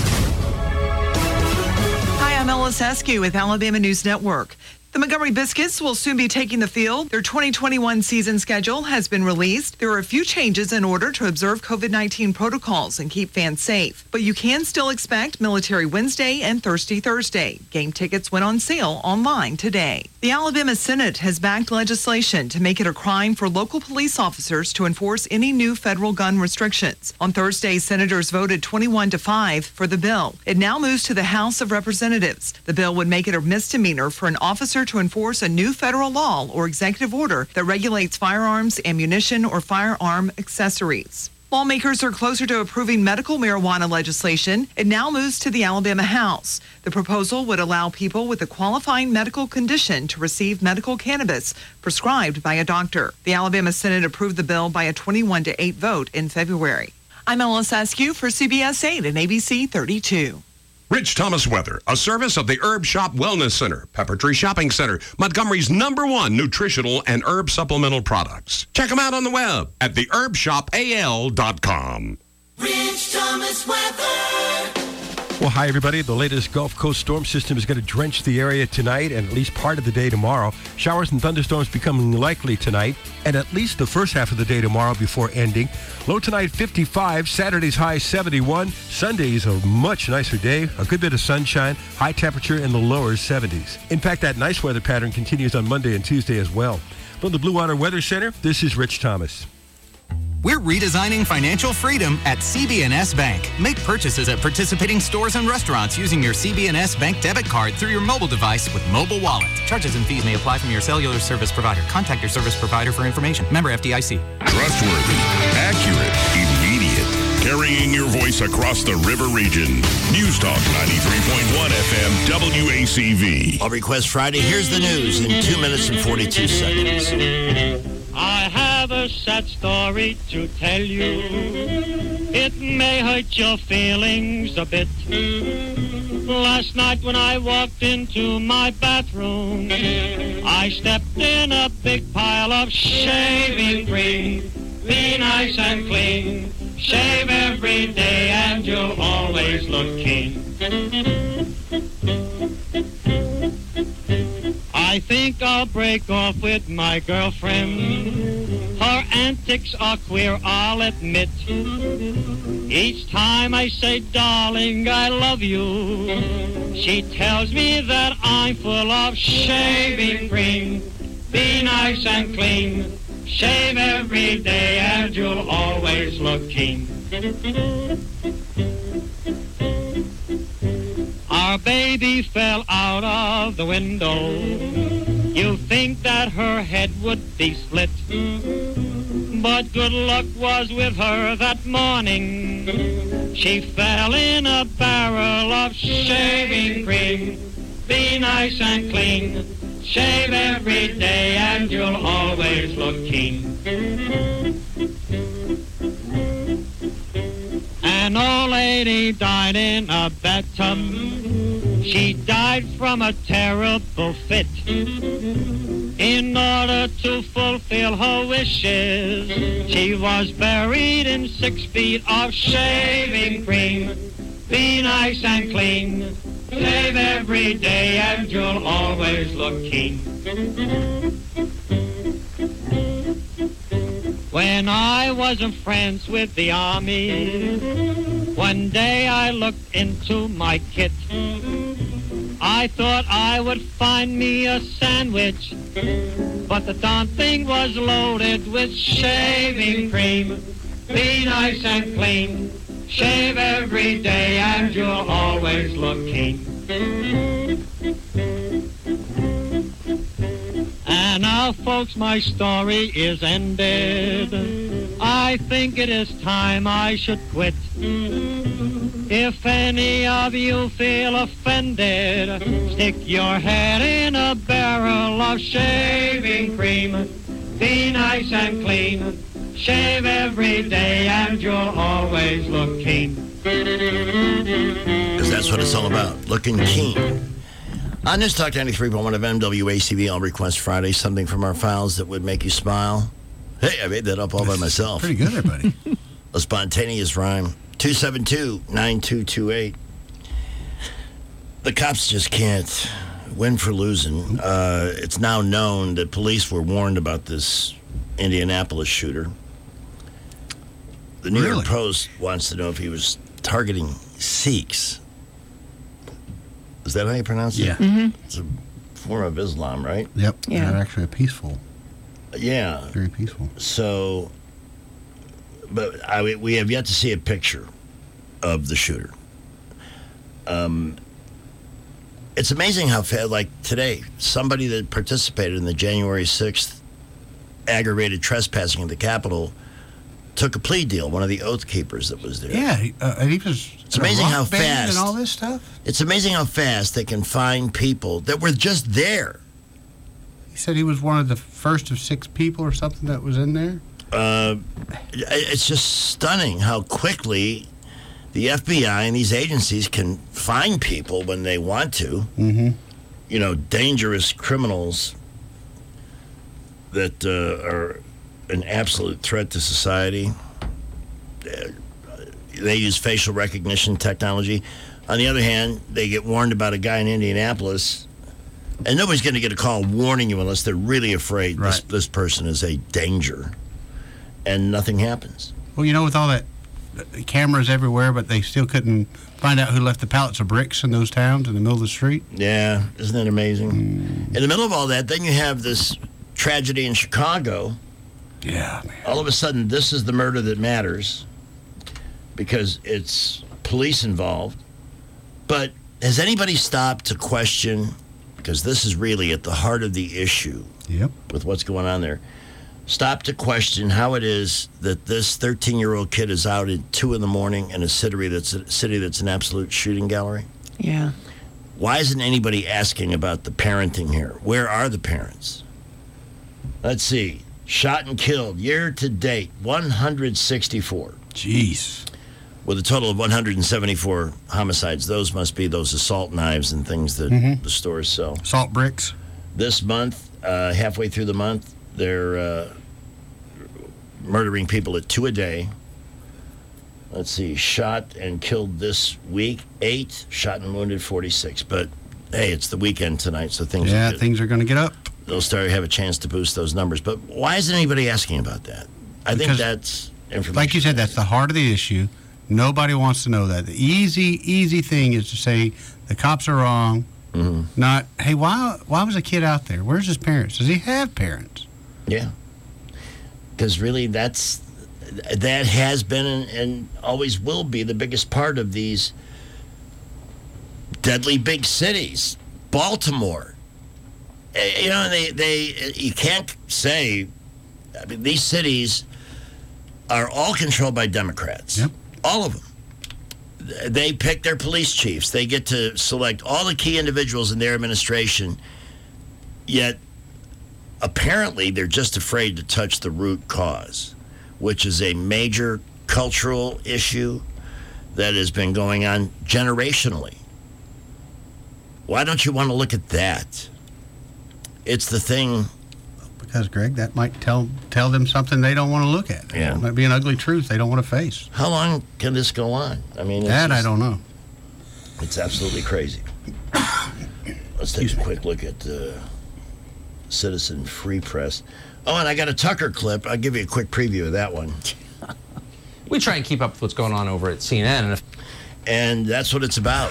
I'm Ellis Askew with Alabama News Network. The Montgomery Biscuits will soon be taking the field. Their twenty twenty-one season schedule has been released. There are a few changes in order to observe COVID nineteen protocols and keep fans safe. But you can still expect Military Wednesday and Thirsty Thursday. Game tickets went on sale online today. The Alabama Senate has backed legislation to make it a crime for local police officers to enforce any new federal gun restrictions. On Thursday, senators voted twenty-one to five for the bill. It now moves to the House of Representatives. The bill would make it a misdemeanor for an officer to enforce a new federal law or executive order that regulates firearms, ammunition, or firearm accessories. Lawmakers are closer to approving medical marijuana legislation. It now moves to the Alabama House. The proposal would allow people with a qualifying medical condition to receive medical cannabis prescribed by a doctor. The Alabama Senate approved the bill by a twenty-one to eight vote in February. I'm Ellis Askew for C B S eight and A B C thirty-two. Rich Thomas Weather, a service of the Herb Shop Wellness Center, Pepper Tree Shopping Center, Montgomery's number one nutritional and herb supplemental products. Check them out on the web at the herb shop a l dot com. Rich Thomas Weather. Well, hi, everybody. The latest Gulf Coast storm system is going to drench the area tonight and at least part of the day tomorrow. Showers and thunderstorms becoming likely tonight and at least the first half of the day tomorrow before ending. Low tonight, fifty-five. Saturday's high, seventy-one. Sunday's a much nicer day. A good bit of sunshine. High temperature in the lower seventies. In fact, that nice weather pattern continues on Monday and Tuesday as well. From the Blue Water Weather Center, this is Rich Thomas. We're redesigning financial freedom at C B N S Bank. Make purchases at participating stores and restaurants using your C B N S Bank debit card through your mobile device with Mobile Wallet. Charges and fees may apply from your cellular service provider. Contact your service provider for information. Member F D I C. Trustworthy, accurate, immediate. Carrying your voice across the river region. News Talk ninety-three point one F M W A C V. All Request Friday. Here's the news in two minutes and forty-two seconds. I have a sad story to tell you. It may hurt your feelings a bit. Last night when I walked into my bathroom, I stepped in a big pile of shaving cream. Be nice and clean. Shave every day and you'll always look keen. I think I'll break off with my girlfriend. Her antics are queer, I'll admit. Each time I say, darling, I love you, she tells me that I'm full of shaving cream. Be nice and clean. Shave every day and you'll always look keen. Our baby fell out of the window. You think that her head would be split, but good luck was with her that morning. She fell in a barrel of shaving cream. Be nice and clean. Shave every day and you'll always look keen. An old lady died in a bathtub. She died from a terrible fit. In order to fulfill her wishes, she was buried in six feet of shaving cream. Be nice and clean. Shave every day and you'll always look keen. When I was in France with the army, one day I looked into my kit. I thought I would find me a sandwich, but the darn thing was loaded with shaving cream. Be nice and clean. Shave every day and you'll always look keen. And now, folks, my story is ended. I think it is time I should quit. If any of you feel offended, stick your head in a barrel of shaving cream. Be nice and clean. Shave every day and you'll always look keen. Because that's what it's all about, looking keen. On News Talk ninety-three point one of M W A C V, All Request Friday, something from our files that would make you smile. Hey, I made that up all by myself. Pretty good there, buddy. A spontaneous rhyme. two seven two, nine two two eight. The cops just can't win for losing. Uh, it's now known that police were warned about this Indianapolis shooter. The New Really? York Post wants to know if he was targeting Sikhs. Is that how you pronounce it? Yeah. Mm-hmm. It's a form of Islam, right? Yep. Yeah. They're actually a peaceful. Yeah. Very peaceful. So, but I, we have yet to see a picture of the shooter. Um, it's amazing how, fa- like today, somebody that participated in the January sixth aggravated trespassing at the Capitol took a plea deal, one of the Oath Keepers that was there. Yeah, he, uh, and he was. It's amazing how fast. And all this stuff. It's amazing how fast they can find people that were just there. He said he was one of the first of six people or something that was in there. Uh, it's just stunning how quickly the F B I and these agencies can find people when they want to. Mm-hmm. You know, dangerous criminals that uh, are an absolute threat to society. They use facial recognition technology. On the other hand, they get warned about a guy in Indianapolis, and nobody's going to get a call warning you unless they're really afraid Right. this, this person is a danger, and nothing happens. Well, you know, with all that uh, cameras everywhere, but they still couldn't find out who left the pallets of bricks in those towns in the middle of the street. Yeah, isn't that amazing? Mm. In the middle of all that, then you have this tragedy in Chicago. Yeah, man. All of a sudden, this is the murder that matters because it's police involved. But has anybody stopped to question, because this is really at the heart of the issue Yep. with what's going on there, stop to question how it is that this thirteen-year-old kid is out at two in the morning in a city that's a city that's an absolute shooting gallery? Yeah. Why isn't anybody asking about the parenting here? Where are the parents? Let's see. Shot and killed year to date, one hundred sixty-four. Jeez. With a total of one hundred seventy-four homicides. Those must be those assault knives and things that Mhm. the stores sell. Salt bricks. This month, uh, halfway through the month, they're uh, murdering people at two a day. Let's see, shot and killed this week, eight. Shot and wounded, forty-six. But, hey, it's the weekend tonight, so things Yeah, are good. things are going to get up. They'll start to have a chance to boost those numbers. But why isn't anybody asking about that? I think Because, that's information. Like you said, that's the heart of the issue. Nobody wants to know that. The easy, easy thing is to say the cops are wrong. Mm-hmm. Not, hey, why why was a kid out there? Where's his parents? Does he have parents? Yeah. Because really, that's that has been and, and always will be the biggest part of these deadly big cities. Baltimore. Eh, You know, they, they you can't say, I mean, these cities are all controlled by Democrats. Yep. All of them. They pick their police chiefs. They get to select all the key individuals in their administration, yet apparently they're just afraid to touch the root cause, which is a major cultural issue that has been going on generationally. Why don't you want to look at that? It's the thing. Because, Greg, that might tell tell them something they don't want to look at. Yeah. It might be an ugly truth they don't want to face. How long can this go on? I mean, it's That I just- don't know. It's absolutely crazy. Let's take a quick look at uh, Citizen Free Press. Oh, and I got a Tucker clip. I'll give you a quick preview of that one. We try and keep up with what's going on over at C N N. And, if- and that's what it's about.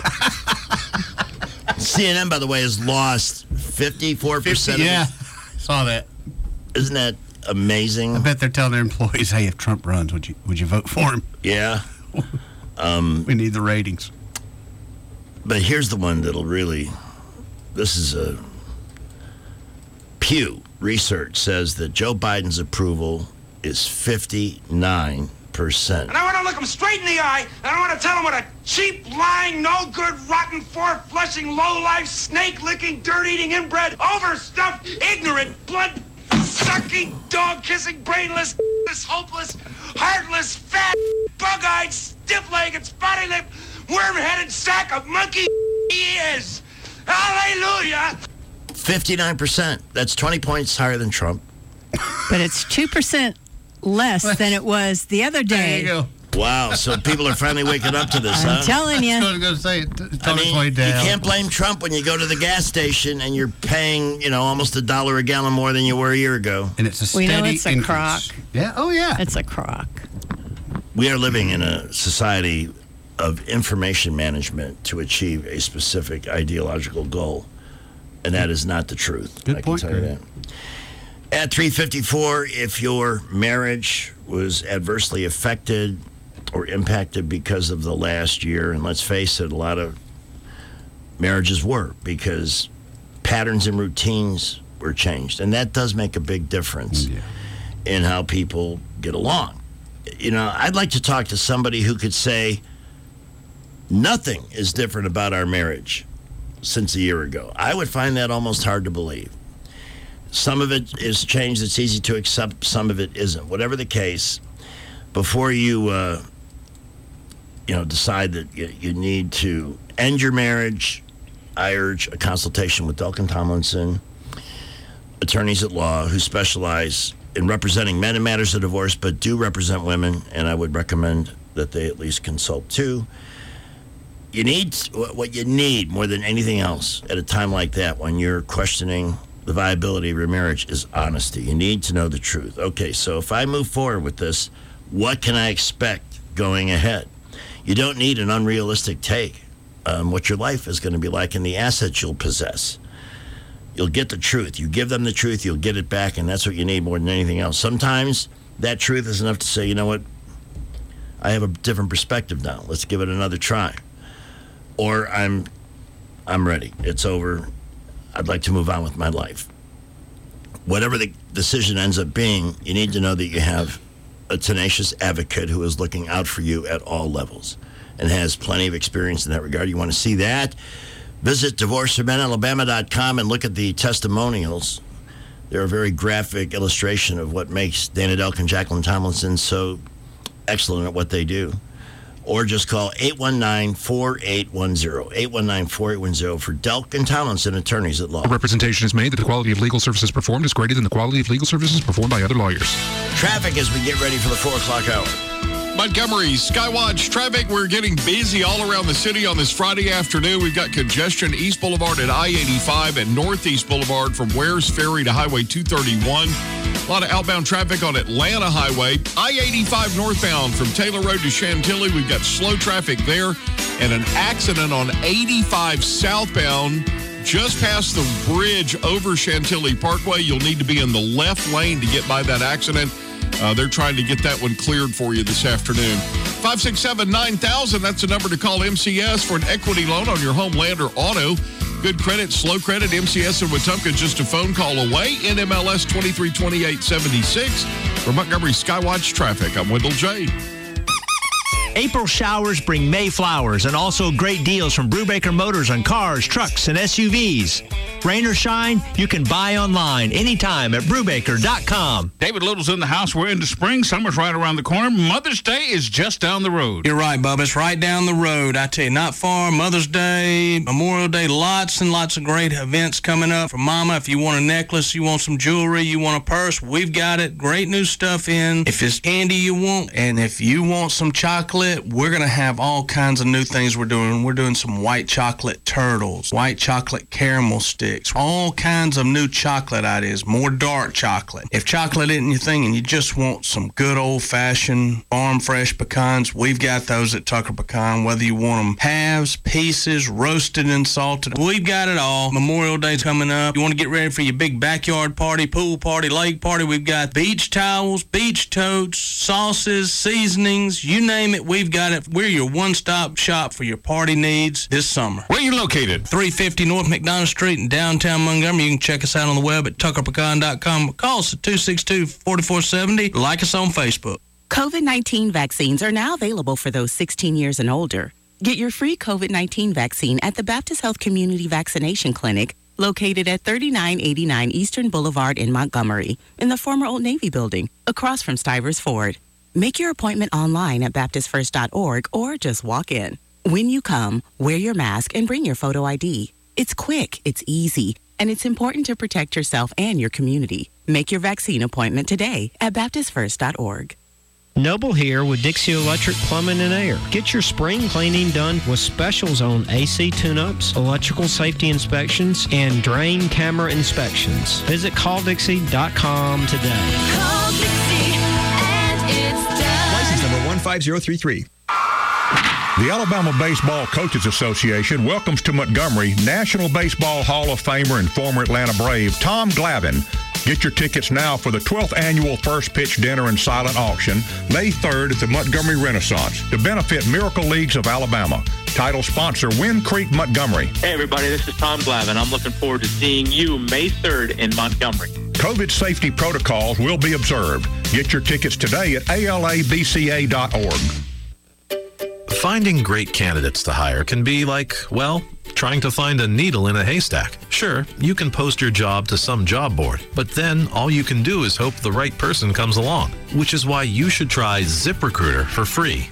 C N N, by the way, has lost fifty-four percent fifty, yeah, of its... saw that. Isn't that amazing? I bet they're telling their employees, hey, if Trump runs, would you would you vote for him? Yeah. Um, we need the ratings. But here's the one that'll really... This is a... Pew Research says that Joe Biden's approval is fifty-nine percent. And I want to look him straight in the eye, and I want to tell him what a cheap, lying, no-good, rotten, four-flushing, low-life, snake-licking, dirt-eating, inbred, overstuffed, ignorant, blood-sucking, dog-kissing, brainless, hopeless, heartless, fat, bug-eyed, stiff-legged, spotty-lipped, worm-headed sack of monkey he is. Hallelujah! fifty-nine percent. That's twenty points higher than Trump. But it's two percent less than it was the other day. There you go. Wow, so people are finally waking up to this, I'm huh? telling you. I was going to say, it's I on its mean, way you down. can't blame Trump when you go to the gas station and you're paying, you know, almost a dollar a gallon more than you were a year ago. And it's a We steady know it's a increase. crock. Yeah, oh yeah. It's a crock. We are living in a society of information management to achieve a specific ideological goal, and that is not the truth. Good I point, can tell you Greg. that. At three fifty-four, if your marriage was adversely affected or impacted because of the last year, and let's face it, a lot of marriages were, because patterns and routines were changed, and that does make a big difference Yeah. in how people get along. You know, I'd like to talk to somebody who could say, nothing is different about our marriage since a year ago. I would find that almost hard to believe. Some of it is change that's easy to accept, some of it isn't. Whatever the case, before you, uh, you know, decide that you, you need to end your marriage, I urge a consultation with Delkin Tomlinson, attorneys at law who specialize in representing men in matters of divorce, but do represent women, and I would recommend that they at least consult too. You need, what you need more than anything else at a time like that when you're questioning the viability of your marriage is honesty. You need to know the truth. Okay, so if I move forward with this, what can I expect going ahead? You don't need an unrealistic take on what your life is going to be like and the assets you'll possess. You'll get the truth. You give them the truth, you'll get it back, and that's what you need more than anything else. Sometimes that truth is enough to say, you know what, I have a different perspective now. Let's give it another try. Or I'm I'm ready. It's over. I'd like to move on with my life. Whatever the decision ends up being, you need to know that you have a tenacious advocate who is looking out for you at all levels and has plenty of experience in that regard. You want to see that? Visit divorce for men alabama dot com and look at the testimonials. They're a very graphic illustration of what makes Dana Delk and Jacqueline Tomlinson so excellent at what they do. Or just call eight one nine, four eight one zero, eight one nine, four eight one zero for Delk and Tomlinson, attorneys at law. A representation is made that the quality of legal services performed is greater than the quality of legal services performed by other lawyers. Traffic as we get ready for the four o'clock hour. Montgomery, Skywatch traffic. We're getting busy all around the city on this Friday afternoon. We've got congestion East Boulevard at I eighty-five and Northeast Boulevard from Wares Ferry to Highway two thirty-one. A lot of outbound traffic on Atlanta Highway. I eighty-five northbound from Taylor Road to Chantilly. We've got slow traffic there and an accident on eighty-five southbound just past the bridge over Chantilly Parkway. You'll need to be in the left lane to get by that accident. Uh, they're trying to get that one cleared for you this afternoon. five six seven, nine thousand, that's the number to call M C S for an equity loan on your home, land, or auto. Good credit, slow credit, M C S in Wetumpka, just a phone call away. N M L S twenty-three twenty-eight seventy-six. For Montgomery Skywatch Traffic, I'm Wendell J. April showers bring May flowers and also great deals from Brubaker Motors on cars, trucks, and S U Vs. Rain or shine, you can buy online anytime at Brubaker dot com. David Little's in the house. We're into spring. Summer's right around the corner. Mother's Day is just down the road. You're right, Bubba. It's right down the road. I tell you, not far. Mother's Day, Memorial Day, lots and lots of great events coming up for Mama. If you want a necklace, you want some jewelry, you want a purse, we've got it. Great new stuff in. If it's candy you want, and if you want some chocolate, we're going to have all kinds of new things we're doing. We're doing some white chocolate turtles, white chocolate caramel sticks, all kinds of new chocolate ideas, more dark chocolate. If chocolate isn't your thing and you just want some good old-fashioned farm fresh pecans, we've got those at Tucker Pecan. Whether you want them halves, pieces, roasted and salted, we've got it all. Memorial Day's coming up. You want to get ready for your big backyard party, pool party, lake party, we've got beach towels, beach totes, sauces, seasonings, you name it, we've got it. We're your one-stop shop for your party needs this summer. Where are you located? three fifty North McDonough Street in downtown Montgomery. You can check us out on the web at tucker pecan dot com. Call us at two six two, four four seven zero. Like us on Facebook. COVID nineteen vaccines are now available for those sixteen years and older. Get your free COVID nineteen vaccine at the Baptist Health Community Vaccination Clinic, located at thirty-nine eighty-nine Eastern Boulevard in Montgomery, in the former Old Navy building, across from Stivers Ford. Make your appointment online at baptist first dot org or just walk in. When you come, wear your mask and bring your photo I D. It's quick, it's easy, and it's important to protect yourself and your community. Make your vaccine appointment today at baptist first dot org. Noble here with Dixie Electric Plumbing and Air. Get your spring cleaning done with specials on A C tune-ups, electrical safety inspections, and drain camera inspections. Visit call dixie dot com today. Call Dixie and it's done. License number one five zero three three. The Alabama Baseball Coaches Association welcomes to Montgomery National Baseball Hall of Famer and former Atlanta Brave Tom Glavine. Get your tickets now for the twelfth Annual First Pitch Dinner and Silent Auction, May third at the Montgomery Renaissance, to benefit Miracle Leagues of Alabama. Title sponsor, Wind Creek Montgomery. Hey, everybody, this is Tom Glavine. I'm looking forward to seeing you May third in Montgomery. COVID safety protocols will be observed. Get your tickets today at A L A B C A dot org. Finding great candidates to hire can be like, well, trying to find a needle in a haystack. Sure, you can post your job to some job board, but then all you can do is hope the right person comes along, which is why you should try ZipRecruiter for free.